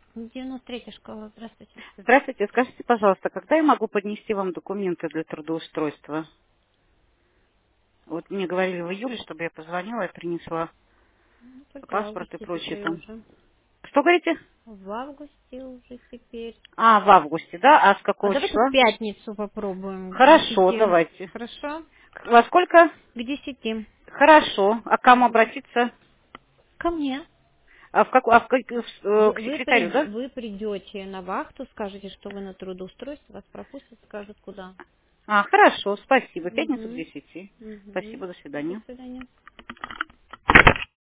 93-я школа, здравствуйте. Здравствуйте, скажите, пожалуйста, когда я могу поднести вам документы для трудоустройства? Вот мне говорили в июле, чтобы я позвонила и принесла Ну, только в паспорт и августе прочее теперь там. уже. Что говорите? В августе уже теперь. А, в августе, да? А с А какого давайте в числа? пятницу попробуем к Хорошо, 10. давайте. Хорошо? Во сколько? К 10. Хорошо. А к кому обратиться? Ко мне. К секретарю, да? Вы придете на вахту, скажете, что вы на трудоустройстве, вас пропустят, скажут куда. А, хорошо, спасибо. Пятницу к Угу. 10. Угу. Спасибо, до До свидания. свидания.